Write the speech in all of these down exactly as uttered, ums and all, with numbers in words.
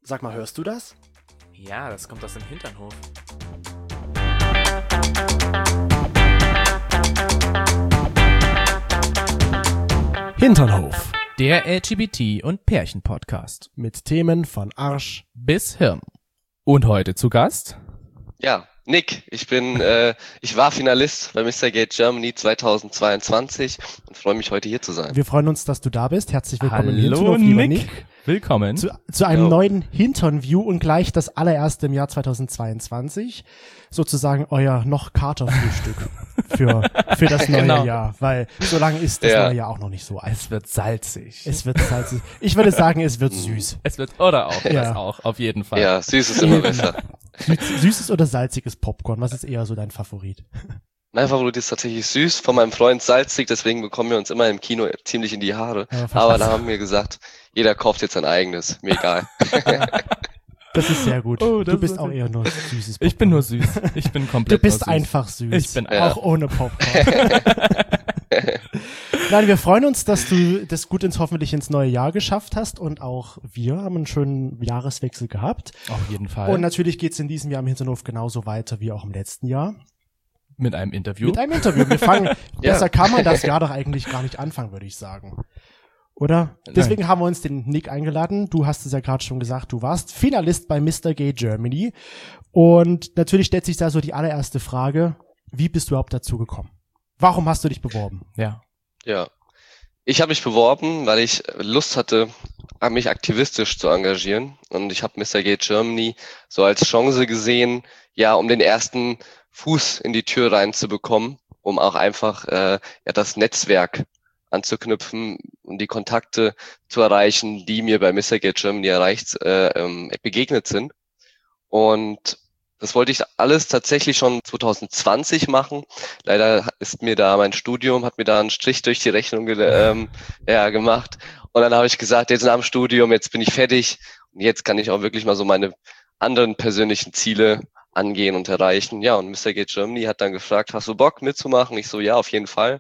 Sag mal, hörst du das? Ja, das kommt aus dem Hinternhof. Hinternhof. Der L G B T- und Pärchen-Podcast. Mit Themen von Arsch bis Hirn. Und heute zu Gast? Ja, Nick, ich bin, äh, ich war Finalist bei Mister Gay Germany zweitausendzweiundzwanzig und freue mich, heute hier zu sein. Wir freuen uns, dass du da bist. Herzlich willkommen im Hallo Hinternhof, lieber Nick. Nick. Willkommen. Zu, zu einem Hallo. neuen Hinternview und gleich das allererste im Jahr zweitausendzweiundzwanzig. Sozusagen euer noch Katerfrühstück für, für das neue Genau. Jahr. Weil so lange ist das Ja. neue Jahr auch noch nicht so alt. Es wird salzig. Es wird salzig. Ich würde sagen, es wird süß. Es wird, oder auch, Ja. das auch, auf jeden Fall. Ja, süß ist immer besser. Süß, süßes oder salziges Popcorn? Was ist eher so dein Favorit? Mein Favorit ist tatsächlich süß, von meinem Freund salzig, deswegen bekommen wir uns immer im Kino ziemlich in die Haare. Ja, verstehe. Aber da haben wir gesagt, jeder kauft jetzt sein eigenes, mir egal. Das ist sehr gut. Oh, das du bist ist auch okay. eher nur süßes Popcorn. Ich bin nur süß. Ich bin Du komplett bist nur süß. einfach süß. Ich bin Ja. auch ohne Popcorn. Nein, wir freuen uns, dass du das gut ins hoffentlich ins neue Jahr geschafft hast und auch wir haben einen schönen Jahreswechsel gehabt. Auf jeden Fall. Und natürlich geht's in diesem Jahr im Hinternhof genauso weiter wie auch im letzten Jahr. mit einem Interview. Mit einem Interview. Wir fangen, Ja. besser kann man das Jahr doch eigentlich gar nicht anfangen, würde ich sagen. Oder? Deswegen haben wir uns den Nick eingeladen. Du hast es ja gerade schon gesagt, du warst Finalist bei Mister Gay Germany. Und natürlich stellt sich da so die allererste Frage, wie bist du überhaupt dazu gekommen? Warum hast du dich beworben? Ja. Ja. Ich habe mich beworben, weil ich Lust hatte, mich aktivistisch zu engagieren. Und ich habe Mister Gay Germany so als Chance gesehen, ja, um den ersten Fuß in die Tür reinzubekommen, um auch einfach äh, ja, das Netzwerk anzuknüpfen und die Kontakte zu erreichen, die mir bei Mister Gay Germany erreicht, äh, ähm, begegnet sind. Und das wollte ich alles tatsächlich schon zweitausendzwanzig machen. Leider ist mir da mein Studium, hat mir da einen Strich durch die Rechnung ge ähm, ja, gemacht. Und dann habe ich gesagt, jetzt nach dem Studium, jetzt bin ich fertig. Und jetzt kann ich auch wirklich mal so meine anderen persönlichen Ziele angehen und erreichen. Ja, und Mister Gay Germany hat dann gefragt, hast du Bock mitzumachen? Ich so, ja, auf jeden Fall.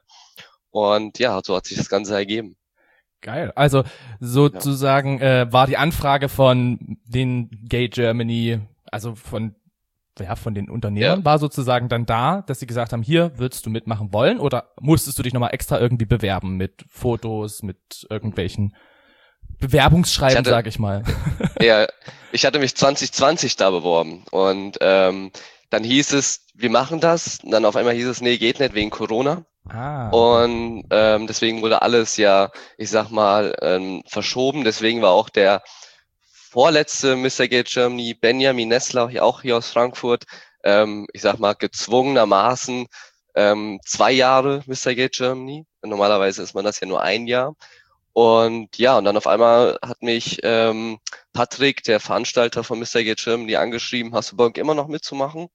Und ja, so hat sich das Ganze ergeben. Geil. Also sozusagen äh, war die Anfrage von den Gay Germany, also von ja, von den Unternehmern, Ja. war sozusagen dann da, dass sie gesagt haben, hier würdest du mitmachen wollen, oder musstest du dich nochmal extra irgendwie bewerben mit Fotos, mit irgendwelchen Bewerbungsschreiben, Ich hatte- sag ich mal. Ja, ich hatte mich zwanzig zwanzig da beworben und ähm, dann hieß es, wir machen das. Und dann auf einmal hieß es, nee, geht nicht wegen Corona. Ah. Und ähm, deswegen wurde alles ja, ich sag mal, ähm, verschoben. Deswegen war auch der vorletzte Mister Gay Germany, Benjamin Nessler, hier auch hier aus Frankfurt, ähm, ich sag mal, gezwungenermaßen ähm, zwei Jahre Mister Gay Germany. Normalerweise ist man das ja nur ein Jahr. Und ja, und dann auf einmal hat mich ähm, Patrick, der Veranstalter von Mister Gay Germany, angeschrieben, hast du Bock immer noch mitzumachen?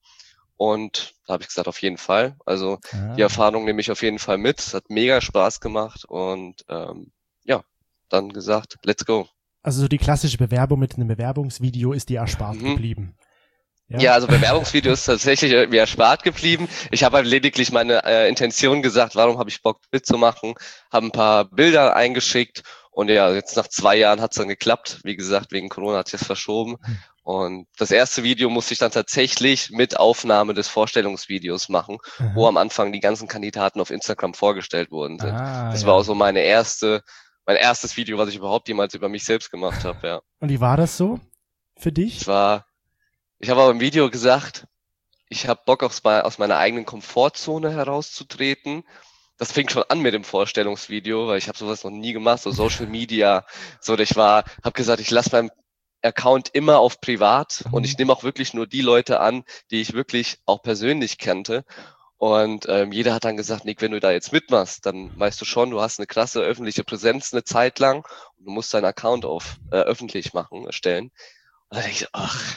Und da habe ich gesagt, auf jeden Fall. Also ah. die Erfahrung nehme ich auf jeden Fall mit. Es hat mega Spaß gemacht und ähm, ja, dann gesagt, let's go. Also so die klassische Bewerbung mit einem Bewerbungsvideo ist dir erspart Mhm. geblieben. Ja, also Bewerbungsvideo ist tatsächlich äh, mir erspart geblieben. Ich habe halt lediglich meine äh, Intention gesagt, warum habe ich Bock mitzumachen, habe ein paar Bilder eingeschickt und ja, jetzt nach zwei Jahren hat es dann geklappt. Wie gesagt, wegen Corona hat sich das verschoben. Hm. Und das erste Video musste ich dann tatsächlich mit Aufnahme des Vorstellungsvideos machen, Aha. wo am Anfang die ganzen Kandidaten auf Instagram vorgestellt worden sind. Ah, Das ja. war auch so meine erste, mein erstes Video, was ich überhaupt jemals über mich selbst gemacht habe, ja. Und wie war das so für dich? Ich war, ich habe aber im Video gesagt, ich habe Bock aus, aus meiner eigenen Komfortzone herauszutreten. Das fing schon an mit dem Vorstellungsvideo, weil ich habe sowas noch nie gemacht, so Social Media. So, ich war, habe gesagt, ich lasse meinen Account immer auf privat und ich nehme auch wirklich nur die Leute an, die ich wirklich auch persönlich kannte. Und ähm, jeder hat dann gesagt, Nick, wenn du da jetzt mitmachst, dann weißt du schon, du hast eine krasse öffentliche Präsenz eine Zeit lang und du musst deinen Account auf äh, öffentlich machen, erstellen. Und dann denke ich, ach,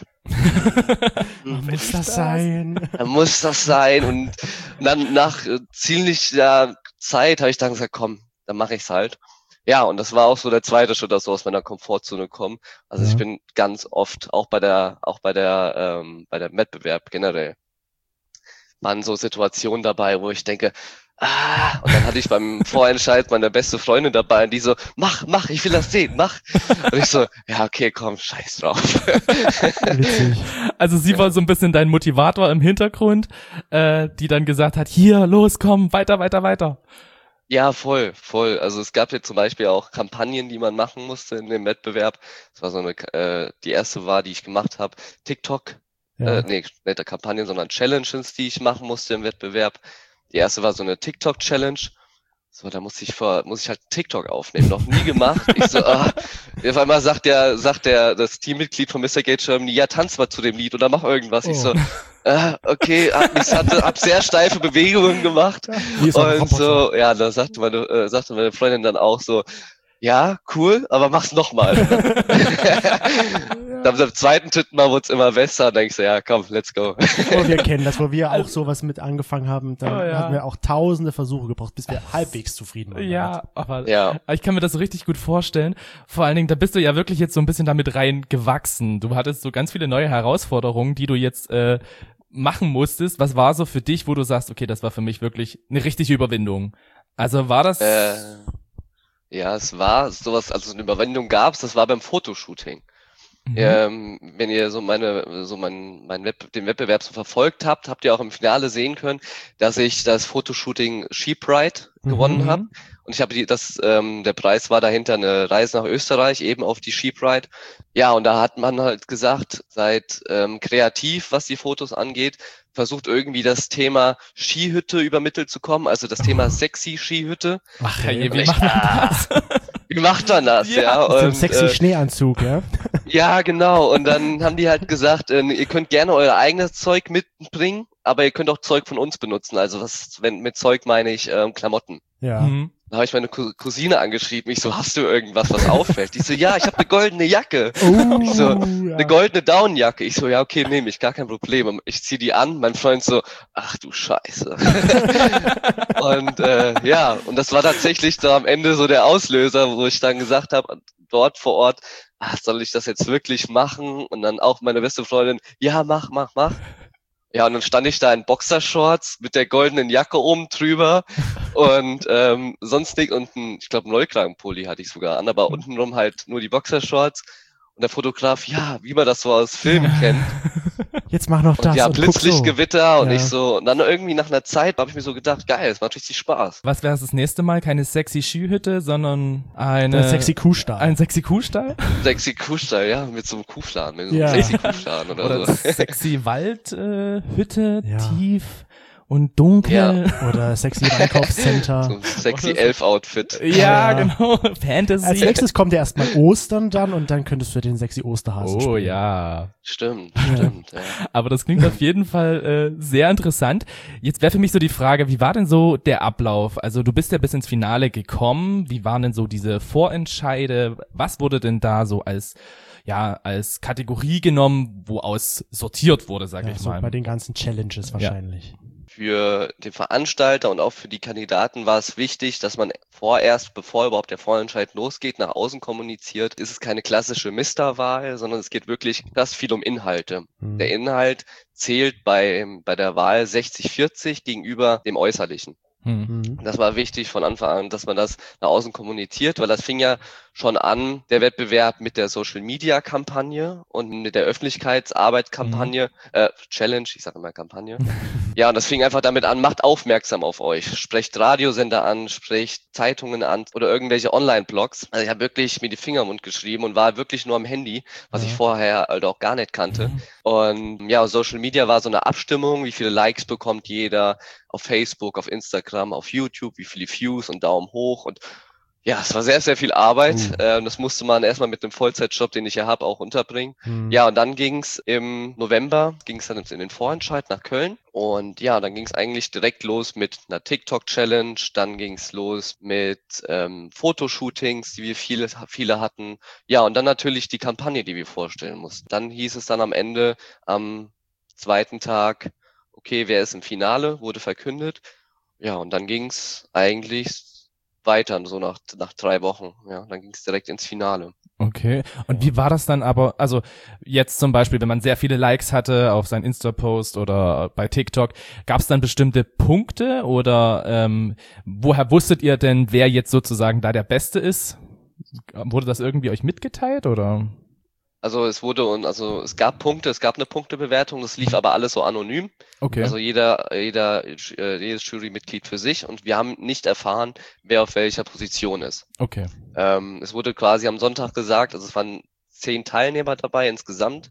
Muss das sein? dann muss das sein. Und dann nach äh, ziemlicher Zeit habe ich dann gesagt, komm, dann mache ich's halt. Ja, und das war auch so der zweite Schritt, dass so aus meiner Komfortzone kommen. Also Ja. ich bin ganz oft, auch bei der, auch bei der, ähm, bei der Wettbewerb generell, waren so Situationen dabei, wo ich denke, ah, und dann hatte ich beim Vorentscheid meine beste Freundin dabei und die so, mach, mach, ich will das sehen, mach. Und ich so, ja, okay, komm, scheiß drauf. Witzig. Also sie Ja. war so ein bisschen dein Motivator im Hintergrund, äh, die dann gesagt hat, hier, los, komm, weiter, weiter, weiter. Ja, voll, voll. Also es gab jetzt zum Beispiel auch Kampagnen, die man machen musste in dem Wettbewerb. Das war so eine, äh, die erste war, die ich gemacht habe, TikTok, Ja. äh, nee, nicht Kampagnen, sondern Challenges, die ich machen musste im Wettbewerb. Die erste war so eine TikTok-Challenge. So, da muss ich vor, muss ich halt TikTok aufnehmen. Noch nie gemacht. Ich so, ah, auf einmal sagt der, sagt der, das Teammitglied von Mister Gate Germany, ja, tanz mal zu dem Lied oder mach irgendwas. Ich so, ah, okay, hab, ich hatte, hab sehr steife Bewegungen gemacht. Wie ist ein Und Roboter. so, ja, da sagte meine, äh, sagte meine Freundin dann auch so, ja, cool, aber mach's nochmal. Dann beim zweiten, dritten Mal wurde es immer besser. Dann denke ich so, ja, komm, let's go. Wo wir kennen das, wo wir auch sowas mit angefangen haben, dann Oh, ja. hatten wir auch tausende Versuche gebraucht, bis wir halbwegs zufrieden waren. Ja, aber Ja. ich kann mir das so richtig gut vorstellen. Vor allen Dingen, da bist du ja wirklich jetzt so ein bisschen damit rein gewachsen. Du hattest so ganz viele neue Herausforderungen, die du jetzt äh, machen musstest. Was war so für dich, wo du sagst, okay, das war für mich wirklich eine richtige Überwindung? Also war das... Äh, ja, es war sowas, also so eine Überwindung gab's, das war beim Fotoshooting. Mhm. Ähm, wenn ihr so meine, so mein, mein Web, den Wettbewerb so verfolgt habt, habt ihr auch im Finale sehen können, dass ich das Fotoshooting Sheep Ride Mhm. gewonnen habe. Und ich habe die, das, ähm, der Preis war dahinter eine Reise nach Österreich, eben auf die Sheep Ride. Ja, und da hat man halt gesagt, seid ähm, kreativ, was die Fotos angeht, versucht irgendwie das Thema Skihütte übermittelt zu kommen, also das Thema sexy Skihütte. Ach, Okay. hey, wie Und ich- macht man das? Wie macht man das, Ja, ja? Mit dem Und, sexy äh, Schneeanzug, ja. ja, genau. Und dann haben die halt gesagt, äh, ihr könnt gerne euer eigenes Zeug mitbringen, aber ihr könnt auch Zeug von uns benutzen. Also was, wenn mit Zeug meine ich ähm, Klamotten. Ja. Mhm. Da habe ich meine Cou- Cousine angeschrieben. Ich so, hast du irgendwas, was auffällt? Die so, ja, ich habe eine goldene Jacke. Oh, Ich so, ja. Eine goldene Downjacke. Ich so, ja, okay, nehme ich, gar kein Problem. Und ich zieh die an, mein Freund so, ach du Scheiße. Und äh, ja, und das war tatsächlich so am Ende so der Auslöser, wo ich dann gesagt habe, dort vor Ort, ach, soll ich das jetzt wirklich machen? Und dann auch meine beste Freundin, ja, mach, mach, mach. Ja, und dann stand ich da in Boxershorts mit der goldenen Jacke oben drüber und ähm, sonst nicht und ein, ich glaube, Neukragenpulli hatte ich sogar an, aber untenrum halt nur die Boxershorts. Und der Fotograf, ja, wie man das so aus Filmen kennt. Jetzt mach noch Und das. ja, und guck Blitzlichtgewitter und Ja. ich so, und dann irgendwie nach einer Zeit habe ich mir so gedacht, geil, es macht richtig Spaß. Was wäre das nächste Mal? Keine sexy Skihütte, sondern eine... Der sexy Kuhstall. Ein sexy Kuhstall? Sexy Kuhstall, ja, mit so einem Kuhfladen, mit so einem Ja. sexy Kuhfladen oder, Oder so. sexy Waldhütte, äh, Hütte, Ja. tief und dunkel. Oder sexy Einkaufscenter. So ein sexy Elf-Outfit. Ja, Ja. genau. Fantasy. Als nächstes kommt ja erstmal Ostern dann und dann könntest du den sexy Osterhasen Oh spielen. ja. Stimmt, stimmt, ja. Aber das klingt auf jeden Fall äh, sehr interessant. Jetzt wäre für mich so die Frage, wie war denn so der Ablauf? Also du bist ja bis ins Finale gekommen. Wie waren denn so diese Vorentscheide? Was wurde denn da so als ja als Kategorie genommen, wo aus sortiert wurde, sag Ja, ich so mal? bei den ganzen Challenges wahrscheinlich. Für den Veranstalter und auch für die Kandidaten war es wichtig, dass man vorerst, bevor überhaupt der Vorentscheid losgeht, nach außen kommuniziert. Ist es keine klassische Misterwahl, sondern es geht wirklich ganz viel um Inhalte. Hm. Der Inhalt zählt bei, bei der Wahl sechzig vierzig gegenüber dem Äußerlichen. Hm. Hm. Das war wichtig von Anfang an, dass man das nach außen kommuniziert, weil das fing ja schon an, der Wettbewerb mit der Social-Media-Kampagne und mit der Öffentlichkeitsarbeit-Kampagne, äh, Challenge, ich sage immer Kampagne. Ja, und das fing einfach damit an, macht aufmerksam auf euch. Sprecht Radiosender an, sprecht Zeitungen an oder irgendwelche Online-Blogs. Also ich habe wirklich mir die Finger im Mund geschrieben und war wirklich nur am Handy, was Ja. ich vorher halt auch gar nicht kannte. Und ja, Social Media war so eine Abstimmung, wie viele Likes bekommt jeder auf Facebook, auf Instagram, auf YouTube, wie viele Views und Daumen hoch und ja, es war sehr, sehr viel Arbeit. Uh. Ähm, das musste man erstmal mit dem Vollzeitjob, den ich ja habe, auch unterbringen. Hm. Ja, und dann ging's im November, ging's dann in den Vorentscheid nach Köln. Und ja, dann ging's eigentlich direkt los mit einer TikTok-Challenge. Dann ging's los mit ähm, Fotoshootings, die wir viele, viele hatten. Ja, und dann natürlich die Kampagne, die wir vorstellen mussten. Dann hieß es dann am Ende, am zweiten Tag, okay, wer ist im Finale, wurde verkündet. Ja, und dann ging's eigentlich weiter, so nach, nach drei Wochen. Ja, dann ging es direkt ins Finale. Okay. Und wie war das dann aber, also jetzt zum Beispiel, wenn man sehr viele Likes hatte auf seinen Insta-Post oder bei TikTok, gab es dann bestimmte Punkte oder ähm, woher wusstet ihr denn, wer jetzt sozusagen da der Beste ist? Wurde das irgendwie euch mitgeteilt oder? Also es wurde und also es gab Punkte, es gab eine Punktebewertung, das lief aber alles so anonym. Okay. Also jeder, jeder, äh, jedes Jurymitglied für sich und wir haben nicht erfahren, wer auf welcher Position ist. Okay. Ähm, es wurde quasi am Sonntag gesagt, also es waren zehn Teilnehmer dabei insgesamt,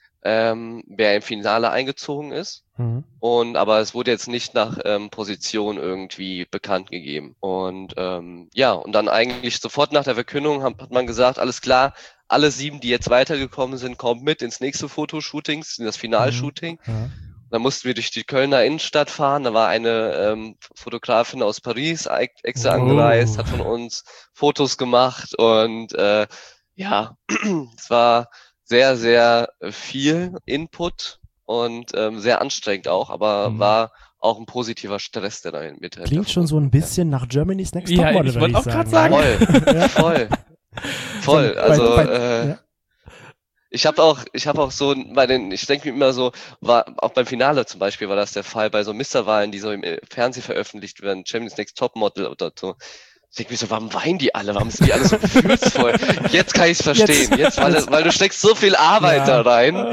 ähm, wer im Finale eingezogen ist. Mhm. Und aber es wurde jetzt nicht nach ähm, Position irgendwie bekannt gegeben. Und ähm, ja, und dann eigentlich sofort nach der Verkündung hat, hat man gesagt, alles klar, alle sieben, die jetzt weitergekommen sind, kommen mit ins nächste Fotoshootings, in das Finalshooting. Ja. Dann mussten wir durch die Kölner Innenstadt fahren. Da war eine ähm, Fotografin aus Paris extra Oh. angereist, hat von uns Fotos gemacht und äh, ja, es war sehr, sehr viel Input und ähm, sehr anstrengend auch, aber Mhm. war auch ein positiver Stress, der da mit Klingt schon so ein bisschen nach Germany's Next Ja, Topmodel, ich würde wollte ich auch grad sagen. sagen. Ja. Voll, voll, voll. So, Also bei, bei, äh, ja. ich habe auch, ich habe auch so bei den, ich denke mir immer so, war auch beim Finale zum Beispiel war das der Fall bei so Misterwahlen, die so im Fernsehen veröffentlicht werden, Germany's Next Topmodel oder so. Ich denke mir so, warum weinen die alle? Warum sind die alle so gefühlsvoll? Jetzt kann ich es verstehen. Jetzt, Jetzt, weil, jetzt. weil du steckst so viel Arbeit Ja. da rein.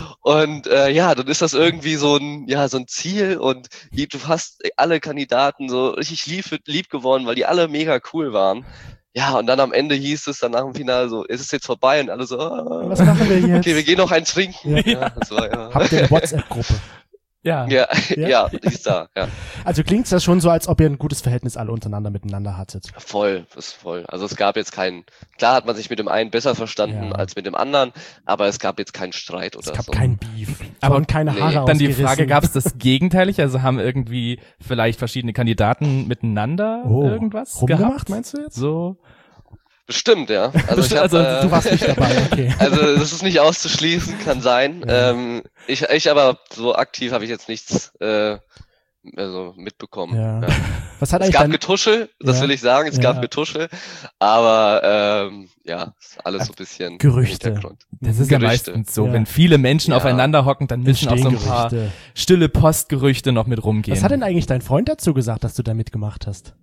Und äh, ja, dann ist das irgendwie so ein, ja, so ein Ziel und die, du hast alle Kandidaten so richtig lieb, lieb geworden, weil die alle mega cool waren. Ja, und dann am Ende hieß es dann nach dem Finale so, ist es jetzt vorbei? Und alle so, ah, Was machen wir jetzt? okay, wir gehen noch ein trinken. Ja. Ja, das war, ja. Habt ihr eine WhatsApp-Gruppe? Ja. Ja, Ja. ja, die ist da, ja. Also klingt's das schon so, als ob ihr ein gutes Verhältnis alle untereinander miteinander hattet. Voll, das ist voll. Also es gab jetzt keinen, klar hat man sich mit dem einen besser verstanden Ja. als mit dem anderen, aber es gab jetzt keinen Streit Es oder gab so. kein Beef. Aber und keine nee. Haare Dann die ausgerissen. Frage, gab es das gegenteilig? Also haben irgendwie vielleicht verschiedene Kandidaten miteinander oh, irgendwas rumgemacht, gehabt? meinst du jetzt? So. Bestimmt, ja. Also, ich hab, Also, äh, Du warst nicht dabei, okay. also das ist nicht auszuschließen, kann sein. Ja. Ähm, ich, ich aber so aktiv habe ich jetzt nichts äh, also mitbekommen. Ja. Ja. Was hat Es eigentlich gab dein, Getuschel, das Ja. will ich sagen, es Ja. gab Getuschel, aber ähm, ja, ist alles so ein bisschen Gerüchte. im Hintergrund. Das ist ja Gerüchte. meistens so. Ja. Wenn viele Menschen Ja. aufeinander hocken, dann müssen auch so ein paar Gerüchte. stille Postgerüchte noch mit rumgehen. Was hat denn eigentlich dein Freund dazu gesagt, dass du da mitgemacht hast?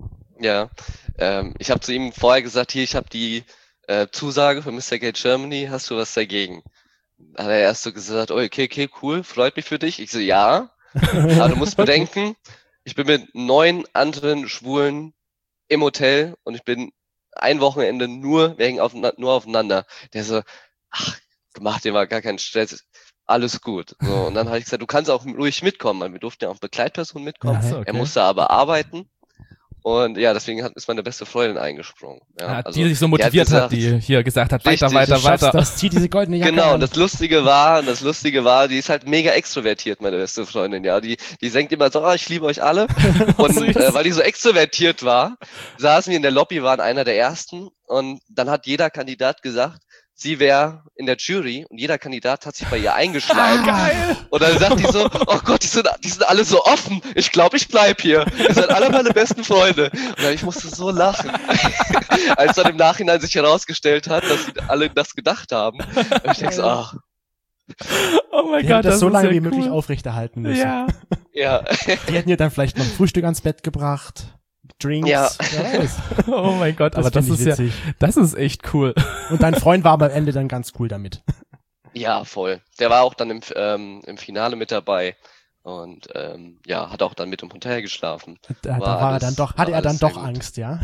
Ja, ähm, ich habe zu ihm vorher gesagt, hier, ich habe die äh, Zusage für Mister Gate Germany, hast du was dagegen? Hat er erst so gesagt, oh, okay, okay, cool, freut mich für dich. Ich so, ja, aber du musst bedenken, ich bin mit neun anderen Schwulen im Hotel und ich bin ein Wochenende nur wegen auf, nur aufeinander. Der so, ach, mach dir mal gar keinen Stress, alles gut. So, und dann habe ich gesagt, du kannst auch ruhig mitkommen, weil wir durften ja auch Begleitpersonen mitkommen. Aha. Ach so, okay. Er musste aber arbeiten. Und ja, deswegen hat, ist meine beste Freundin eingesprungen. Ja, Ja, also, die sich so die motiviert gesagt, hat, die hier gesagt hat, Richtig, weiter, weiter, Du schaffst weiter. das, zieh diese goldene Jacke Genau, an. und das Lustige war, das Lustige war, die ist halt mega extrovertiert, meine beste Freundin, ja. Die, die singt immer so, ah, ich liebe euch alle. Und süß. äh, weil die so extrovertiert war, saßen wir in der Lobby, waren einer der ersten. Und dann hat jeder Kandidat gesagt, sie wäre in der Jury und jeder Kandidat hat sich bei ihr eingeschleimt. Geil. Und dann sagt die so, oh Gott, die sind, die sind alle so offen. Ich glaube, ich bleib hier. Ihr seid alle meine besten Freunde. Und dann, ich musste so lachen. Als dann im Nachhinein sich herausgestellt hat, dass sie alle das gedacht haben. Und ich denke so, ach, Oh mein Die Gott, hätten das, das so ist lange ja wie möglich cool. aufrechterhalten müssen. Ja. ja. Die hätten ihr dann vielleicht noch ein Frühstück ans Bett gebracht, Drinks, Ja. wer weiß. Oh mein Gott, aber das find ist ich ja, witzig. das ist echt cool. Und dein Freund war aber am Ende dann ganz cool damit. Ja, voll. Der war auch dann im, ähm, im Finale mit dabei. Und ähm, ja, hat auch dann mit im Hotel geschlafen. Da, da War war er alles- dann doch, war hatte er dann alles sehr doch gut. Angst, ja?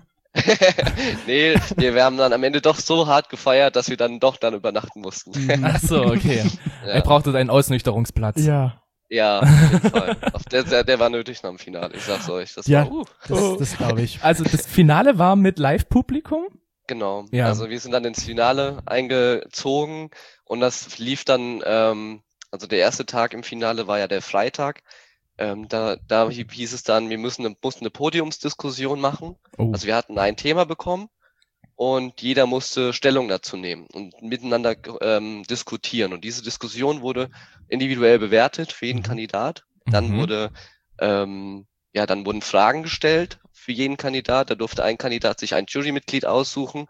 nee, wir, wir haben dann am Ende doch so hart gefeiert, dass wir dann doch dann übernachten mussten. Ach so, okay. Er ja. brauchte einen Ausnüchterungsplatz. Ja. ja, auf jeden Fall. Auf der, der, der war nötig nach dem Finale, ich sag's euch. Das Ja. war, uh, Das, das glaube ich. Also das Finale war mit Live-Publikum? genau. Ja. Also wir sind dann ins Finale eingezogen und das lief dann, ähm, also der erste Tag im Finale war ja der Freitag. Ähm, da, da hieß es dann, wir müssen eine, mussten eine Podiumsdiskussion machen. Oh. Also wir hatten ein Thema bekommen und jeder musste Stellung dazu nehmen und miteinander ähm, diskutieren. Und diese Diskussion wurde individuell bewertet für jeden Mhm. Kandidat. Dann Mhm. wurde, ähm, ja, dann wurden Fragen gestellt für jeden Kandidat. Da durfte ein Kandidat sich ein Jurymitglied aussuchen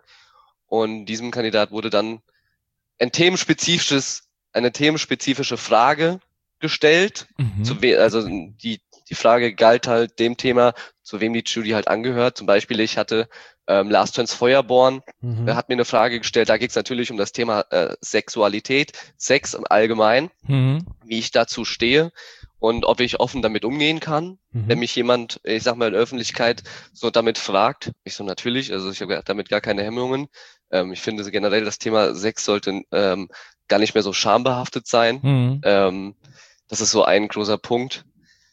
und diesem Kandidat wurde dann ein themenspezifisches, eine themenspezifische Frage gestellt. Mhm. Zu we also die, die Frage galt halt dem Thema, zu wem die Jury halt angehört. Zum Beispiel, ich hatte ähm, Last Chance Feuerborn, Mhm. er hat mir eine Frage gestellt, da geht es natürlich um das Thema äh, Sexualität, Sex im Allgemeinen, Mhm. wie ich dazu stehe und ob ich offen damit umgehen kann, Mhm. wenn mich jemand, ich sag mal in der Öffentlichkeit, so damit fragt. Ich so, natürlich, also ich habe damit gar keine Hemmungen. Ähm, ich finde generell, das Thema Sex sollte ähm, gar nicht mehr so schambehaftet sein. Mhm. Ähm, das ist so ein großer Punkt.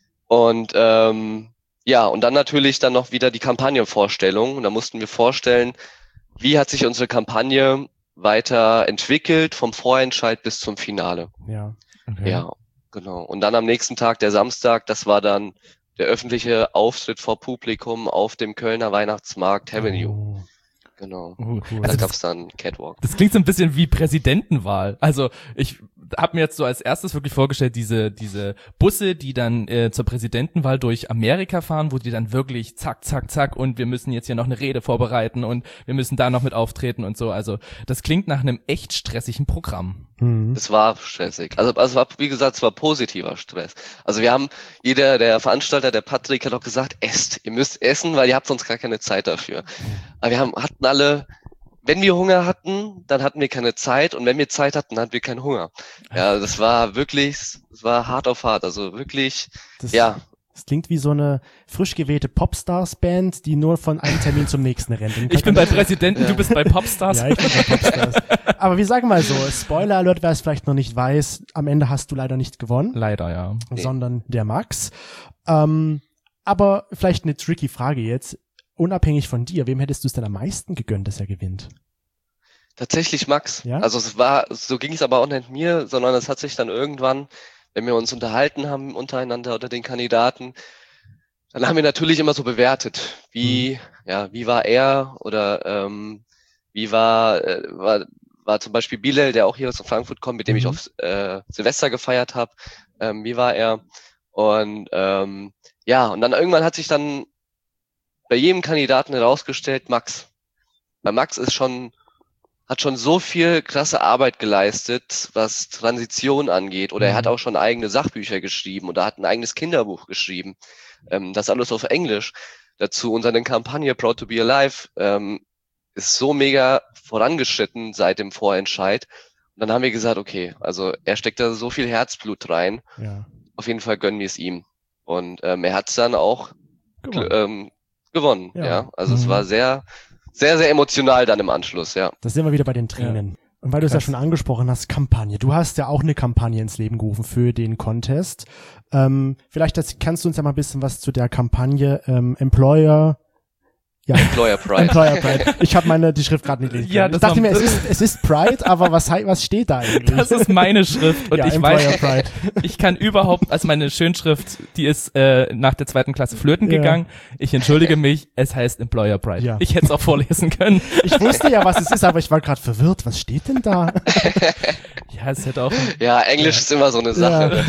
Und ähm, ja, und dann natürlich dann noch wieder die Kampagnenvorstellung. Und da mussten wir vorstellen, wie hat sich unsere Kampagne weiterentwickelt vom Vorentscheid bis zum Finale. Ja. Okay. Ja, genau. Und dann am nächsten Tag, der Samstag, das war dann der öffentliche Auftritt vor Publikum auf dem Kölner Weihnachtsmarkt Avenue. Oh, Genau. Uh, cool. Da also gab das, es dann Catwalk. das klingt so ein bisschen wie Präsidentenwahl. Also ich habe mir jetzt so als erstes wirklich vorgestellt, diese diese Busse, die dann äh, zur Präsidentenwahl durch Amerika fahren, wo die dann wirklich zack, zack, zack und wir müssen jetzt hier noch eine Rede vorbereiten und wir müssen da noch mit auftreten und so. Also das klingt nach einem echt stressigen Programm. Mhm. Es war stressig. Also, also es war, wie gesagt, es war positiver Stress. Also wir haben, jeder, der Veranstalter, der Patrick hat auch gesagt, esst, ihr müsst essen, weil ihr habt sonst gar keine Zeit dafür. Aber wir haben, hatten alle, wenn wir Hunger hatten, dann hatten wir keine Zeit und wenn wir Zeit hatten, dann hatten wir keinen Hunger. Ja, das war wirklich, es war hart auf hart. Also wirklich, Das, ja, das klingt wie so eine frisch gewählte Popstars-Band, die nur von einem Termin zum nächsten rennt. Und Ich bin bei Präsidenten, Ja. du bist bei Popstars. Ja, ich bin bei Popstars. Aber wir sagen mal so, Spoiler Alert, wer es vielleicht noch nicht weiß, am Ende hast du leider nicht gewonnen, Leider, ja. Nee. sondern der Max. Ähm, aber vielleicht eine tricky Frage jetzt, unabhängig von dir, wem hättest du es denn am meisten gegönnt, dass er gewinnt? tatsächlich Max. Ja? Also es war, so ging es aber auch nicht mir, sondern es hat sich dann irgendwann, wenn wir uns unterhalten haben untereinander oder den Kandidaten, dann haben wir natürlich immer so bewertet, wie, ja, wie war er oder ähm, wie war, äh, war, war zum Beispiel Bilal, der auch hier aus Frankfurt kommt, mit dem ich Mhm. auf äh, Silvester gefeiert habe, ähm, wie war er? Und ähm, ja, und dann irgendwann hat sich dann bei jedem Kandidaten herausgestellt, Max. Weil Max ist schon, hat schon so viel krasse Arbeit geleistet, was Transition angeht. Oder er hat Mhm. auch schon eigene Sachbücher geschrieben oder hat ein eigenes Kinderbuch geschrieben. Ähm, das alles auf Englisch. Dazu unsere Kampagne Proud to be Alive ähm, ist so mega vorangeschritten seit dem Vorentscheid. Und dann haben wir gesagt, okay, also er steckt da so viel Herzblut rein. Ja. Auf jeden Fall gönnen wir es ihm. Und ähm, er hat es dann auch Gewonnen. ähm, gewonnen. Ja. Ja, also Mhm. es war sehr, sehr, sehr emotional dann im Anschluss. Ja. Da sind wir wieder bei den Tränen. Und weil du es ja Krass. schon angesprochen hast, Kampagne. Du hast ja auch eine Kampagne ins Leben gerufen für den Contest. Ähm, vielleicht das, kannst du uns ja mal ein bisschen was zu der Kampagne ähm, Employer Ja. Employer Pride. Employer Pride. Ich habe meine die Schrift gerade nicht lesen Ja, können. Ich das dachte war- mir, es ist, es ist Pride, aber was, hei- was steht da eigentlich? Das ist meine Schrift und ja, ich Employer weiß, Pride. ich kann überhaupt, also meine Schönschrift, die ist äh, nach der zweiten Klasse flöten Ja. gegangen. Ich entschuldige mich, es heißt Employer Pride. Ja. Ich hätte es auch vorlesen können. Ich wusste ja, was es ist, aber ich war gerade verwirrt. Was steht denn da? Ja, es hätte auch. Ja, Englisch ist immer so eine Sache.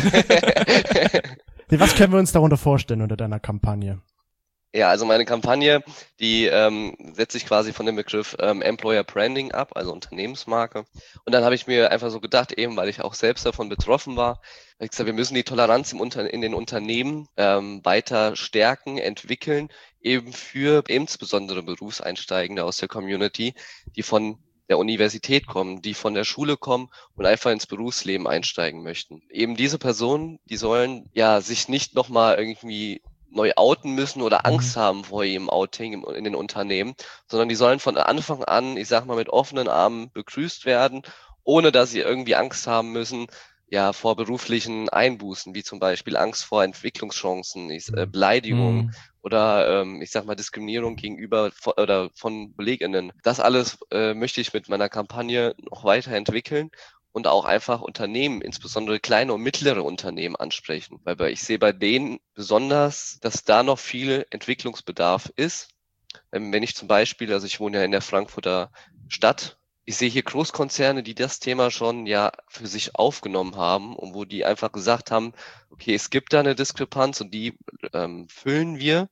Nee, was können wir uns darunter vorstellen unter deiner Kampagne? Ja, also meine Kampagne, die ähm, setzt sich quasi von dem Begriff ähm, Employer Branding ab, also Unternehmensmarke. Und dann habe ich mir einfach so gedacht, eben weil ich auch selbst davon betroffen war, habe ich gesagt, wir müssen die Toleranz im Unter in den Unternehmen ähm, weiter stärken, entwickeln, eben für insbesondere Berufseinsteigende aus der Community, die von der Universität kommen, die von der Schule kommen und einfach ins Berufsleben einsteigen möchten. Eben diese Personen, die sollen ja sich nicht nochmal irgendwie neu outen müssen oder Angst haben vor ihrem Outing im, in den Unternehmen, sondern die sollen von Anfang an, ich sag mal, mit offenen Armen begrüßt werden, ohne dass sie irgendwie Angst haben müssen, ja, vor beruflichen Einbußen, wie zum Beispiel Angst vor Entwicklungschancen, ich, äh, Beleidigung Hm. oder ähm, ich sag mal Diskriminierung gegenüber von, oder von BelegInnen. Das alles äh, möchte ich mit meiner Kampagne noch weiterentwickeln und auch einfach Unternehmen, insbesondere kleine und mittlere Unternehmen ansprechen. Weil bei- ich sehe bei denen besonders, dass da noch viel Entwicklungsbedarf ist. Ähm, Wenn ich zum Beispiel, also ich wohne ja in der Frankfurter Stadt, ich sehe hier Großkonzerne, die das Thema schon ja für sich aufgenommen haben und wo die einfach gesagt haben, okay, es gibt da eine Diskrepanz und die ähm, füllen wir.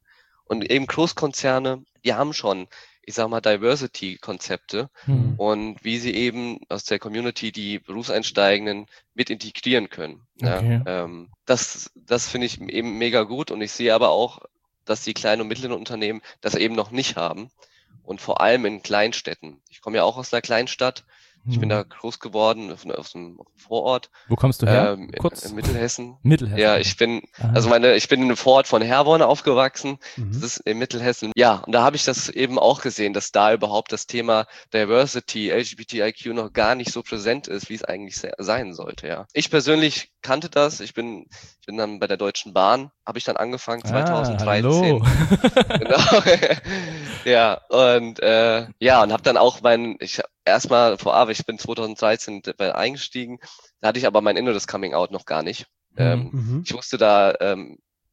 Und eben Großkonzerne, die haben schon, ich sag mal, Diversity-Konzepte Mhm. und wie sie eben aus der Community die Berufseinsteigenden mit integrieren können. Okay. Ja, ähm, das das finde ich eben mega gut und ich sehe aber auch, dass die kleinen und mittleren Unternehmen das eben noch nicht haben und vor allem in Kleinstädten. Ich komme ja auch aus einer Kleinstadt. Ich bin Mhm. da groß geworden, auf, auf einem Vorort, Wo kommst du her? ähm, Kurz. in Mittelhessen. Mittelhessen. Ja, ich bin, Aha. also meine, ich bin in einem Vorort von Herborn aufgewachsen. Mhm. Das ist in Mittelhessen. Ja, und da habe ich das eben auch gesehen, dass da überhaupt das Thema Diversity, L G B T I Q noch gar nicht so präsent ist, wie es eigentlich se- sein sollte, ja. Ich persönlich kannte das. Ich bin, ich bin dann bei der Deutschen Bahn, habe ich dann angefangen, Ah, zweitausenddreizehn. hallo. Genau. Ja, und äh, ja, und habe dann auch mein, ich erstmal vorab, ich bin zweitausenddreizehn bei eingestiegen, da hatte ich aber mein inneres Coming Out noch gar nicht. Ähm, Mhm. ich wusste da, ähm,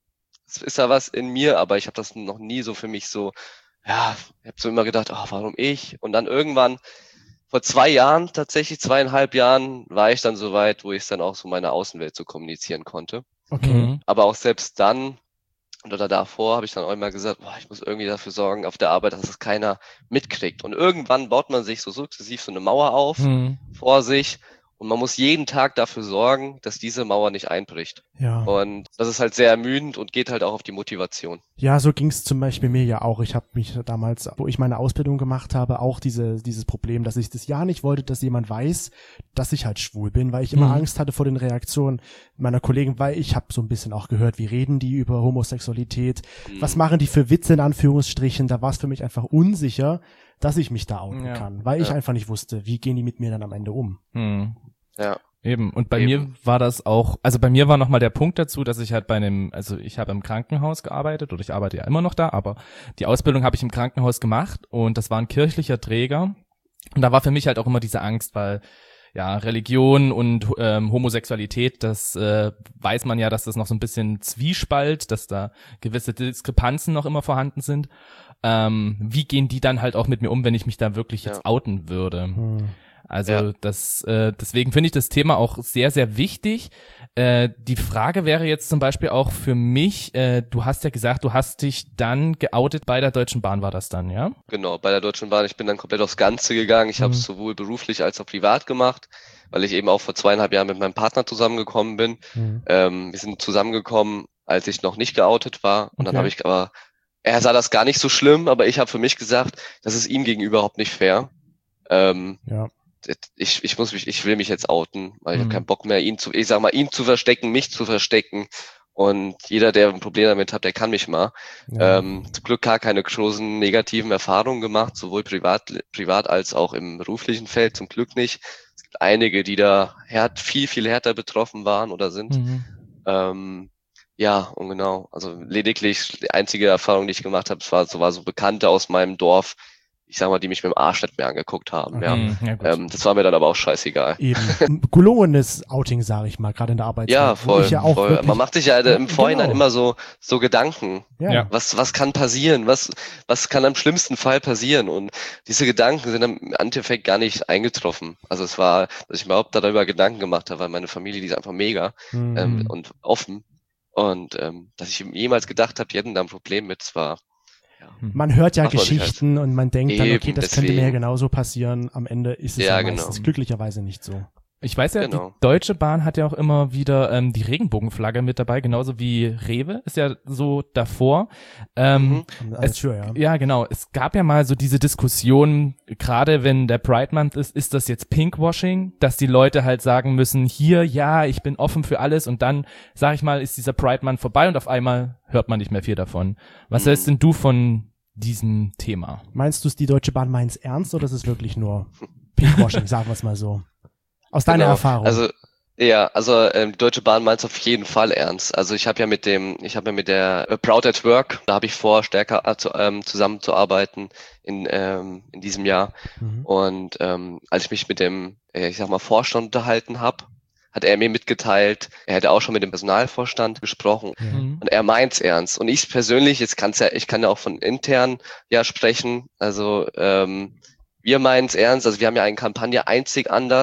es ist da was in mir, aber ich habe das noch nie so für mich so, ja, ich habe so immer gedacht, oh, warum ich? Und dann irgendwann, vor zwei Jahren, tatsächlich zweieinhalb Jahren, war ich dann so weit, wo ich dann auch so meine Außenwelt so kommunizieren konnte. Okay. Mhm. Aber auch selbst dann oder davor habe ich dann auch immer gesagt, boah, ich muss irgendwie dafür sorgen auf der Arbeit, dass es keiner mitkriegt. Und irgendwann baut man sich so sukzessiv so eine Mauer auf Mhm. vor sich und man muss jeden Tag dafür sorgen, dass diese Mauer nicht einbricht. Ja. Und das ist halt sehr ermüdend und geht halt auch auf die Motivation. Ja, so ging's zum Beispiel mir ja auch. Ich habe mich damals, wo ich meine Ausbildung gemacht habe, auch diese dieses Problem, dass ich das ja nicht wollte, dass jemand weiß, dass ich halt schwul bin, weil ich immer Mhm. Angst hatte vor den Reaktionen meiner Kollegen, weil ich habe so ein bisschen auch gehört, wie reden die über Homosexualität, was machen die für Witze in Anführungsstrichen. Da war es für mich einfach unsicher, dass ich mich da outen Ja. kann, weil ich Ja. einfach nicht wusste, wie gehen die mit mir dann am Ende um. Mhm. Ja. Eben. Und bei Eben. mir war das auch, also bei mir war nochmal der Punkt dazu, dass ich halt bei einem, also ich habe im Krankenhaus gearbeitet oder ich arbeite ja immer noch da, aber die Ausbildung habe ich im Krankenhaus gemacht und das war ein kirchlicher Träger. Und da war für mich halt auch immer diese Angst, weil ja, Religion und ähm, Homosexualität, das äh, weiß man ja, dass das noch so ein bisschen Zwiespalt, dass da gewisse Diskrepanzen noch immer vorhanden sind. Ähm, wie gehen die dann halt auch mit mir um, wenn ich mich da wirklich jetzt Ja. outen würde? Hm. Also Ja. das, äh, deswegen finde ich das Thema auch sehr, sehr wichtig. Äh, die Frage wäre jetzt zum Beispiel auch für mich, äh, du hast ja gesagt, du hast dich dann geoutet bei der Deutschen Bahn, war das dann, ja? Genau, bei der Deutschen Bahn. Ich bin dann komplett aufs Ganze gegangen. Ich habe Mhm. es sowohl beruflich als auch privat gemacht, weil ich eben auch vor zweieinhalb Jahren mit meinem Partner zusammengekommen bin. Hm. Ähm, wir sind zusammengekommen, als ich noch nicht geoutet war. Und dann Okay. habe ich aber, er sah das gar nicht so schlimm, aber ich habe für mich gesagt, das ist ihm gegenüber überhaupt nicht fair. Ähm, Ja. ich, ich muss mich, ich will mich jetzt outen, weil ich Mhm. habe keinen Bock mehr, ihn zu, ich sag mal, ihn zu verstecken, mich zu verstecken. Und jeder, der ein Problem damit hat, der kann mich mal. Ja. Ähm, zum Glück gar keine großen negativen Erfahrungen gemacht, sowohl privat, privat als auch im beruflichen Feld, zum Glück nicht. Es gibt einige, die da härt, viel, viel härter betroffen waren oder sind. Mhm. Ähm, ja, und genau, also lediglich die einzige Erfahrung, die ich gemacht habe, es war so, war so Bekannte aus meinem Dorf, ich sag mal, die mich mit dem Arsch nicht mehr angeguckt haben. Ja. Mhm. Ja, gut. Ähm, das war mir dann aber auch scheißegal. Eben. Ein gelungenes Outing, sage ich mal, gerade in der Arbeitswelt. Ja, wo voll, ich ja auch voll. wirklich, Man macht sich ja im Vorhinein Genau. immer so, so Gedanken. ja. Ja. Was, was kann passieren? Was, was kann am schlimmsten Fall passieren? Und diese Gedanken sind im Endeffekt gar nicht eingetroffen. Also es war, dass ich mir überhaupt darüber Gedanken gemacht habe, weil meine Familie, die ist einfach mega Hm. ähm, Mhm. und offen. Und ähm, dass ich jemals gedacht habe, die hätten da ein Problem mit, es war, ja. Man hört ja Macht man sich Geschichten und man denkt dann, okay, Eben, das könnte mir ja deswegen. genauso passieren. Am Ende ist es ja, Ja, meistens genau. glücklicherweise nicht so. Ich weiß ja, Genau. die Deutsche Bahn hat ja auch immer wieder ähm, die Regenbogenflagge mit dabei, genauso wie Rewe, ist ja so davor. Ähm, Mhm. Alles Es- sure, ja. Ja, genau. Es gab ja mal so diese Diskussion, gerade wenn der Pride Month ist, ist das jetzt Pinkwashing, dass die Leute halt sagen müssen, hier, ja, ich bin offen für alles und dann, sag ich mal, ist dieser Pride Month vorbei und auf einmal hört man nicht mehr viel davon. Was Mhm. hältst denn du von diesem Thema? Meinst du, die Deutsche Bahn meint's ernst oder ist es wirklich nur Pinkwashing, sagen wir es mal so? Aus deiner Genau. Erfahrung. Also ja, also ähm, die Deutsche Bahn meint es auf jeden Fall ernst. Also ich habe ja mit dem, ich habe ja mit der äh, Proud at Work, da habe ich vor, stärker äh, zu, ähm, zusammenzuarbeiten in ähm, in diesem Jahr. Mhm. Und ähm, als ich mich mit dem, äh, ich sag mal, Vorstand unterhalten habe, hat er mir mitgeteilt, er hätte auch schon mit dem Personalvorstand gesprochen. Ja. Mhm. Und er meint's ernst. Und ich persönlich, jetzt kann's ja, ich kann ja auch von intern ja sprechen. Also ähm, wir meinen's ernst. Also wir haben ja eine Kampagne einzig anders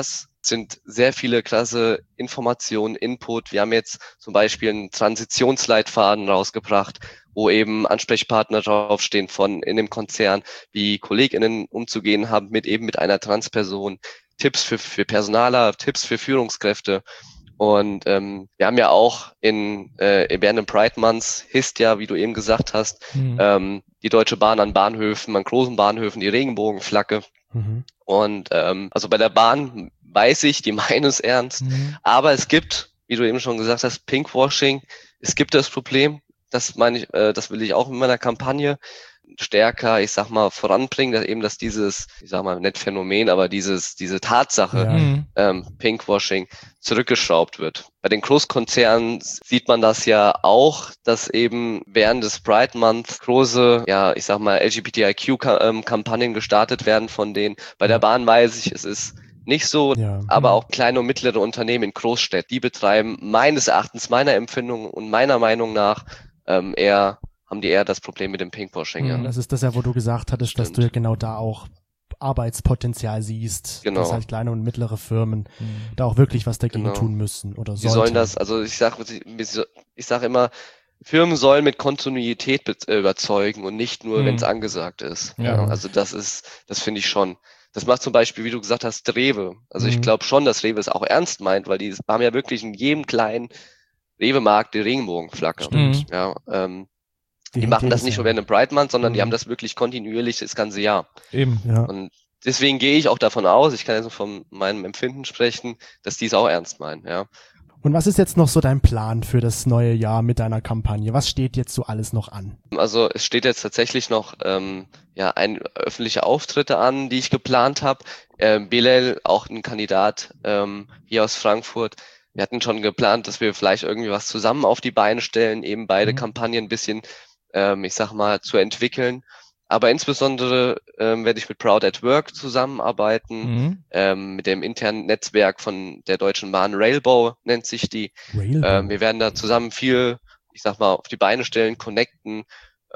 sind sehr viele klasse Informationen, Input. Wir haben jetzt zum Beispiel einen Transitionsleitfaden rausgebracht, wo eben Ansprechpartner draufstehen von in dem Konzern, wie KollegInnen umzugehen haben mit eben mit einer Transperson, Tipps für, für Personaler, Tipps für Führungskräfte. Und ähm, wir haben ja auch in äh, während dem Pride Month hisst ja, wie du eben gesagt hast, mhm. ähm, die Deutsche Bahn an Bahnhöfen, an großen Bahnhöfen, die Regenbogenflagge. Mhm. Und ähm, also bei der Bahn weiß ich, die meinen es ernst. Mhm. Aber es gibt, wie du eben schon gesagt hast, Pinkwashing. Es gibt das Problem, das meine ich, äh, das will ich auch in meiner Kampagne stärker, ich sag mal, voranbringen, dass eben, dass dieses, ich sag mal, nicht Phänomen, aber dieses, diese Tatsache, ja. ähm, Pinkwashing zurückgeschraubt wird. Bei den Großkonzernen sieht man das ja auch, dass eben während des Pride Month große, ja, ich sag mal, L G B T I Q-Kampagnen gestartet werden von denen. Bei der Bahn weiß ich, es ist nicht so, ja. aber auch kleine und mittlere Unternehmen in Großstädten, die betreiben meines Erachtens, meiner Empfindung und meiner Meinung nach ähm, eher haben die eher das Problem mit dem Pinkwashing. Ja. Das ist das ja, wo du gesagt hattest, Stimmt. dass du ja genau da auch Arbeitspotenzial siehst, genau. dass halt kleine und mittlere Firmen mhm. da auch wirklich was dagegen genau. tun müssen oder sollten. Die sollen das, also ich sag, ich sag immer, Firmen sollen mit Kontinuität überzeugen und nicht nur, mhm. wenn es angesagt ist. Ja. Ja, also das ist, das finde ich schon. Das macht zum Beispiel, wie du gesagt hast, Rewe. Also mhm. ich glaube schon, dass Rewe es auch ernst meint, weil die haben ja wirklich in jedem kleinen Rewe-Markt die Regenbogenflagge. Stimmt. Ja, ähm, Die, die machen das nicht nur während dem Pride Month, sondern mhm. die haben das wirklich kontinuierlich das ganze Jahr. Eben, ja. Und deswegen gehe ich auch davon aus, ich kann jetzt von meinem Empfinden sprechen, dass die es auch ernst meinen, ja. Und was ist jetzt noch so dein Plan für das neue Jahr mit deiner Kampagne? Was steht jetzt so alles noch an? Also es steht jetzt tatsächlich noch ähm, ja ein öffentliche Auftritte an, die ich geplant habe. Ähm, Bilal, auch ein Kandidat ähm, hier aus Frankfurt. Wir hatten schon geplant, dass wir vielleicht irgendwie was zusammen auf die Beine stellen, eben beide mhm. Kampagnen ein bisschen Ähm, ich sag mal, zu entwickeln. Aber insbesondere ähm, werde ich mit Proud at Work zusammenarbeiten, mhm. ähm, mit dem internen Netzwerk von der Deutschen Bahn, Railbow nennt sich die. Ähm, wir werden da zusammen viel, ich sag mal, auf die Beine stellen, connecten.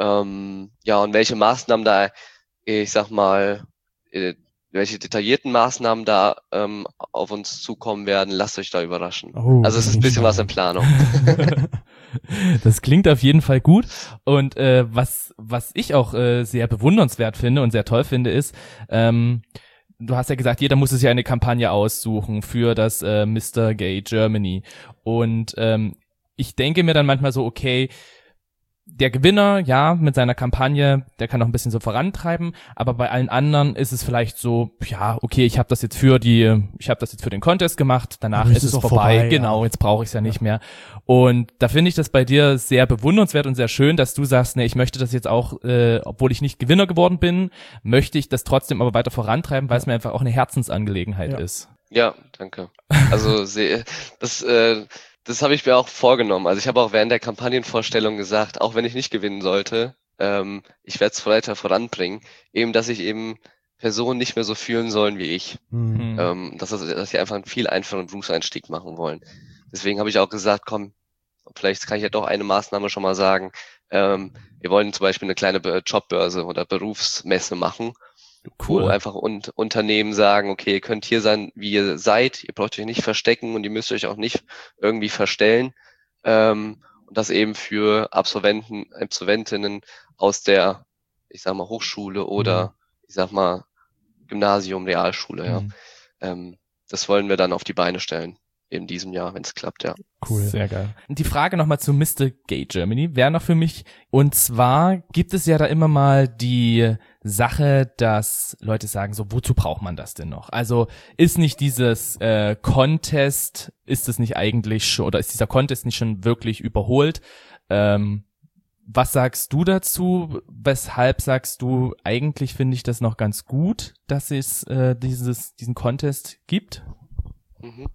Ähm, ja, und welche Maßnahmen da, ich sag mal, äh, welche detaillierten Maßnahmen da ähm, auf uns zukommen werden, lasst euch da überraschen. Oh, also es ist ein bisschen was in Planung. Das klingt auf jeden Fall gut. Und äh, was was ich auch äh, sehr bewundernswert finde und sehr toll finde, ist, ähm, du hast ja gesagt, jeder muss sich ja eine Kampagne aussuchen für das äh, Mister Gay Germany. Und ähm, ich denke mir dann manchmal so, okay, der Gewinner, ja, mit seiner Kampagne, der kann noch ein bisschen so vorantreiben, aber bei allen anderen ist es vielleicht so, ja, okay, ich habe das jetzt für die, ich habe das jetzt für den Contest gemacht, danach ist es vorbei, vorbei genau, ja. Jetzt brauche ich es ja nicht ja. mehr. Und da finde ich das bei dir sehr bewundernswert und sehr schön, dass du sagst, ne, ich möchte das jetzt auch, äh, obwohl ich nicht Gewinner geworden bin, möchte ich das trotzdem aber weiter vorantreiben, weil es mir einfach auch eine Herzensangelegenheit ja. ist. Ja, danke. Also sehr, das äh, Das habe ich mir auch vorgenommen. Also ich habe auch während der Kampagnenvorstellung gesagt, auch wenn ich nicht gewinnen sollte, ähm, ich werde es weiter voranbringen, eben, dass sich eben Personen nicht mehr so fühlen sollen wie ich. Mhm. Ähm, dass, dass sie einfach einen viel einfacheren Berufseinstieg machen wollen. Deswegen habe ich auch gesagt, komm, vielleicht kann ich ja doch eine Maßnahme schon mal sagen. Ähm, wir wollen zum Beispiel eine kleine Jobbörse oder Berufsmesse machen. Cool. Wo einfach un- Unternehmen sagen, okay, ihr könnt hier sein, wie ihr seid, ihr braucht euch nicht verstecken und ihr müsst euch auch nicht irgendwie verstellen. Ähm, und das eben für Absolventen, Absolventinnen aus der, ich sag mal, Hochschule oder, mhm. ich sag mal, Gymnasium, Realschule, ja. Mhm. Ähm, das wollen wir dann auf die Beine stellen in diesem Jahr, wenn es klappt, ja. Cool. Sehr geil. Und die Frage nochmal zu Mister Gay Germany wäre noch für mich, und zwar gibt es ja da immer mal die Sache, dass Leute sagen so, wozu braucht man das denn noch? Also ist nicht dieses äh, Contest, ist es nicht eigentlich schon, oder ist dieser Contest nicht schon wirklich überholt? Ähm, was sagst du dazu? Weshalb sagst du, eigentlich finde ich das noch ganz gut, dass es äh, dieses diesen Contest gibt? Mhm.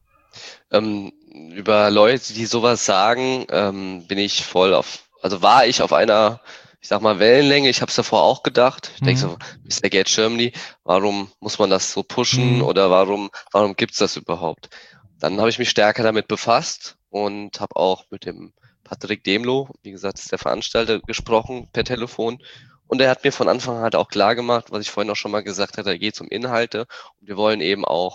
Ähm, über Leute, die sowas sagen, ähm, bin ich voll auf, also war ich auf einer, ich sag mal, Wellenlänge. Ich habe es davor auch gedacht. Ich mhm. denke so, Mister Gay Germany, warum muss man das so pushen mhm. oder warum warum gibt's das überhaupt? Dann habe ich mich stärker damit befasst und habe auch mit dem Patrick Demlow, wie gesagt, ist der Veranstalter, gesprochen per Telefon. Und er hat mir von Anfang an halt auch klar gemacht, was ich vorhin auch schon mal gesagt hatte, da geht es um Inhalte. Und wir wollen eben auch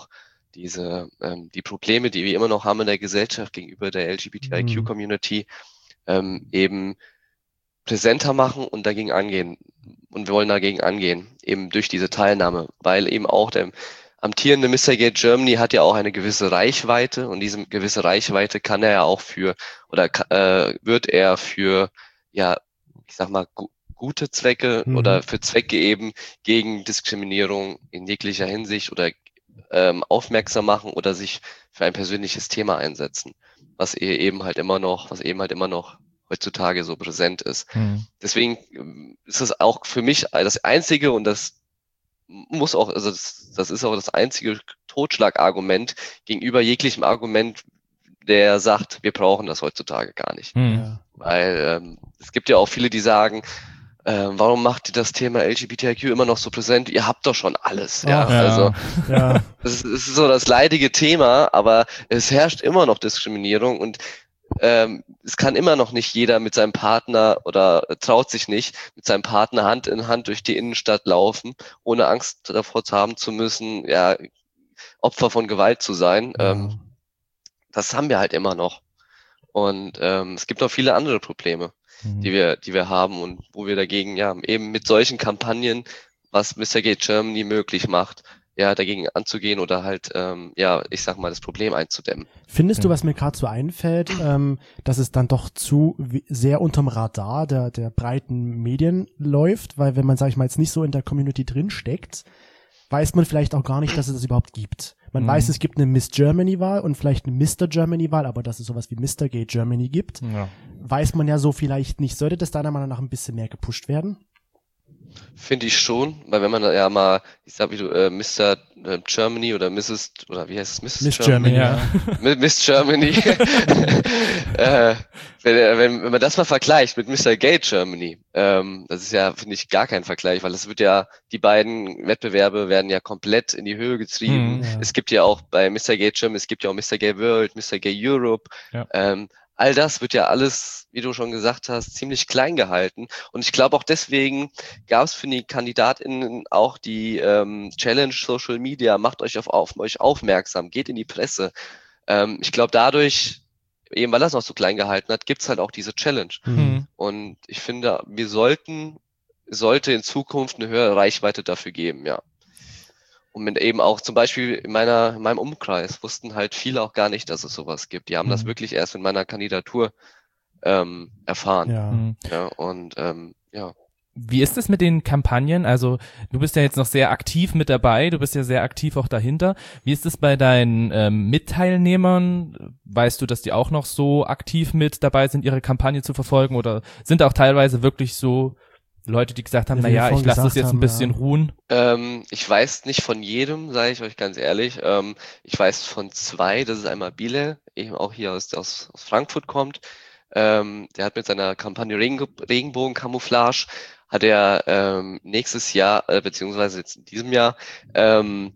diese, ähm, die Probleme, die wir immer noch haben in der Gesellschaft gegenüber der L G B T I Q-Community, ähm, eben präsenter machen und dagegen angehen. Und wir wollen dagegen angehen, eben durch diese Teilnahme, weil eben auch der amtierende Mister Gay Germany hat ja auch eine gewisse Reichweite und diese gewisse Reichweite kann er ja auch für, oder äh, wird er für, ja, ich sag mal, gu gute Zwecke mhm. oder für Zwecke eben gegen Diskriminierung in jeglicher Hinsicht oder ähm, aufmerksam machen oder sich für ein persönliches Thema einsetzen, was eben halt immer noch, was eben halt immer noch heutzutage so präsent ist. Mhm. Deswegen ist es auch für mich das einzige und das muss auch, also das, das ist auch das einzige Totschlagargument gegenüber jeglichem Argument, der sagt, wir brauchen das heutzutage gar nicht. Mhm. Weil ähm, es gibt ja auch viele, die sagen, äh, warum macht ihr das Thema L G B T I Q immer noch so präsent? Ihr habt doch schon alles. Ja, Ach, ja. Also ja. Das, ist, das ist so das leidige Thema, aber es herrscht immer noch Diskriminierung und ähm, es kann immer noch nicht jeder mit seinem Partner oder traut sich nicht mit seinem Partner Hand in Hand durch die Innenstadt laufen, ohne Angst davor zu haben zu müssen, ja, Opfer von Gewalt zu sein. Ja. Ähm, das haben wir halt immer noch. Und ähm, es gibt auch viele andere Probleme, mhm. die wir, die wir haben und wo wir dagegen, ja, eben mit solchen Kampagnen, was Mister Gay Germany möglich macht, ja, dagegen anzugehen oder halt, ähm, ja, ich sag mal, das Problem einzudämmen. Findest du, was mir gerade so einfällt, ähm, dass es dann doch zu sehr unterm Radar der, der breiten Medien läuft? Weil wenn man, sag ich mal, jetzt nicht so in der Community drin steckt, weiß man vielleicht auch gar nicht, dass es das überhaupt gibt. Man mhm. weiß, es gibt eine Miss Germany-Wahl und vielleicht eine Mister Germany-Wahl, aber dass es sowas wie Mister Gay Germany gibt, ja. weiß man ja so vielleicht nicht. Sollte das deiner Meinung nach ein bisschen mehr gepusht werden? Finde ich schon, weil wenn man da ja mal, ich sag wie du, äh, Mister Germany oder Misses oder wie heißt es, Misses Miss Germany, Germany ja. Miss Germany, äh, wenn, wenn, wenn man das mal vergleicht mit Mister Gay Germany, ähm, das ist ja, finde ich, gar kein Vergleich, weil es wird ja, die beiden Wettbewerbe werden ja komplett in die Höhe getrieben. Hm, ja. Es gibt ja auch bei Mister Gay Germany, es gibt ja auch Mister Gay World, Mister Gay Europe, ja. ähm, all das wird ja alles, wie du schon gesagt hast, ziemlich klein gehalten. Und ich glaube auch deswegen gab es für die KandidatInnen auch die ähm, Challenge Social Media, macht euch auf, auf euch aufmerksam, geht in die Presse. Ähm, ich glaube dadurch, eben weil das noch so klein gehalten hat, gibt's halt auch diese Challenge. Mhm. Und ich finde, wir sollten, sollte in Zukunft eine höhere Reichweite dafür geben, ja. Und mit eben auch zum Beispiel in meiner, in meinem Umkreis wussten halt viele auch gar nicht, dass es sowas gibt. Die haben mhm. das wirklich erst in meiner Kandidatur ähm, erfahren. Ja. Mhm. Ja, und ähm, ja. Wie ist es mit den Kampagnen? Also du bist ja jetzt noch sehr aktiv mit dabei, du bist ja sehr aktiv auch dahinter. Wie ist es bei deinen ähm, Mitteilnehmern? Weißt du, dass die auch noch so aktiv mit dabei sind, ihre Kampagne zu verfolgen? Oder sind auch teilweise wirklich so Leute, die gesagt haben, ja, naja, ich lasse das jetzt haben, ein bisschen ja. ruhen? Ähm, ich weiß nicht von jedem, sage ich euch ganz ehrlich. Ähm, ich weiß von zwei, das ist einmal Bile, eben auch hier aus, aus, aus Frankfurt kommt. Ähm, der hat mit seiner Kampagne Regen, Regenbogen-Camouflage, hat er ähm, nächstes Jahr, äh, beziehungsweise jetzt in diesem Jahr, ähm,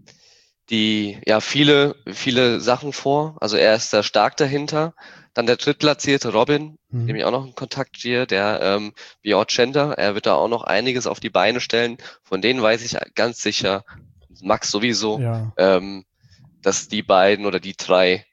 die, ja, viele, viele Sachen vor. Also er ist da stark dahinter. Dann der drittplatzierte Robin, mhm. dem ich auch noch einen Kontakt stehe, der ähm, Beyond Gender, er wird da auch noch einiges auf die Beine stellen. Von denen weiß ich ganz sicher, Max sowieso, ja. ähm, dass die beiden oder die drei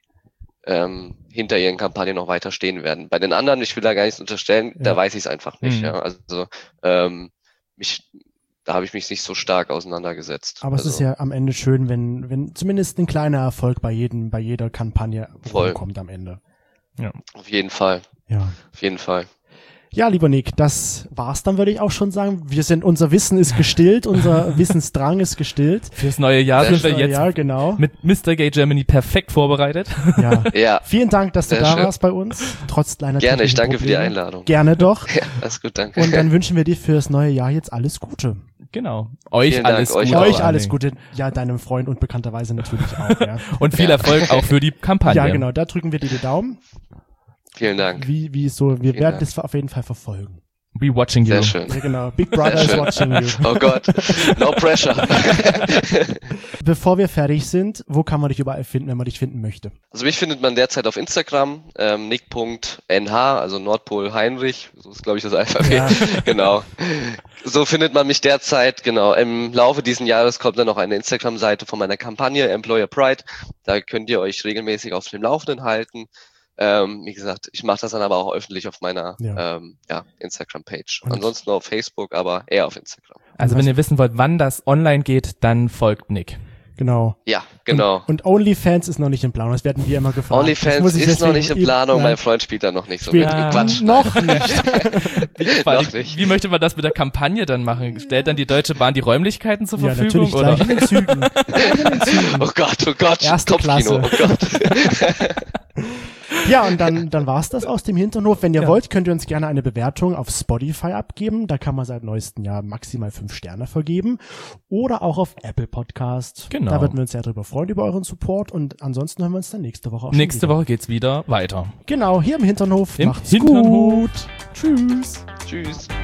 ähm, hinter ihren Kampagnen noch weiter stehen werden. Bei den anderen, ich will da gar nichts unterstellen, ja. da weiß ich es einfach nicht. Mhm. Ja. Also ähm, mich, da habe ich mich nicht so stark auseinandergesetzt. Aber also, es ist ja am Ende schön, wenn, wenn zumindest ein kleiner Erfolg bei jedem, bei jeder Kampagne kommt am Ende. Ja. Auf jeden Fall. Ja. Auf jeden Fall. Ja, lieber Nick, das war's dann, würde ich auch schon sagen. Wir sind, unser Wissen ist gestillt, unser Wissensdrang ist gestillt. Fürs neue Jahr sind wir jetzt Jahr, genau. mit Mister Gay Germany perfekt vorbereitet. Ja. ja. Vielen Dank, dass du Sehr da schön. warst bei uns, trotz deiner Gerne, ich danke Probleme. für die Einladung. Gerne doch. Ja, alles gut, danke. Und dann wünschen wir dir fürs neue Jahr jetzt alles Gute. Genau. Euch Vielen alles Dank, Gute. euch Euch alles Gute. Ja, deinem Freund und bekannterweise natürlich auch. Ja. Und viel Erfolg auch für die Kampagne. Ja, genau. Da drücken wir dir die Daumen. Vielen Dank. Wie, wie so, wir Vielen werden Dank. das auf jeden Fall verfolgen. We watching you. Sehr schön. Ja, genau. Big Brother is watching you. Oh Gott, no pressure. Bevor wir fertig sind, wo kann man dich überall finden, wenn man dich finden möchte? Also mich findet man derzeit auf Instagram, ähm, nick punkt n h, also Nordpol Heinrich, so ist glaube ich das Alphabet. Ja. Genau. So findet man mich derzeit, genau. Im Laufe dieses Jahres kommt dann noch eine Instagram-Seite von meiner Kampagne Employer Pride. Da könnt ihr euch regelmäßig auf dem Laufenden halten. Ähm, wie gesagt, ich mache das dann aber auch öffentlich auf meiner ja. Ähm, ja, Instagram-Page. Und ansonsten auf Facebook, aber eher auf Instagram. Also wenn ihr wissen wollt, wann das online geht, dann folgt Nick. Genau. Ja, genau. Und, und OnlyFans ist noch nicht in Planung, das werden wir immer gefragt. OnlyFans ist noch nicht in Planung, ja. Mein Freund spielt da noch nicht so mit. Ja, Quatsch. Noch nicht. wie, noch nicht. Wie möchte man das mit der Kampagne dann machen? Stellt dann die Deutsche Bahn die Räumlichkeiten zur ja, Verfügung? Natürlich, gleich in den Zügen. in den Zügen. Oh Gott, oh Gott, Erste Kopfkino, Klasse. oh Gott. Ja, und dann, dann war's das aus dem Hinterhof. Wenn ihr ja. wollt, könnt ihr uns gerne eine Bewertung auf Spotify abgeben. Da kann man seit neuestem Jahr maximal fünf Sterne vergeben. Oder auch auf Apple Podcast. Genau. Da würden wir uns sehr drüber freuen, über euren Support. Und ansonsten hören wir uns dann nächste Woche auch Nächste wieder. Woche geht's wieder weiter. Genau, hier im Hinterhof. Im Macht's Hinternhof. gut. Tschüss. Tschüss.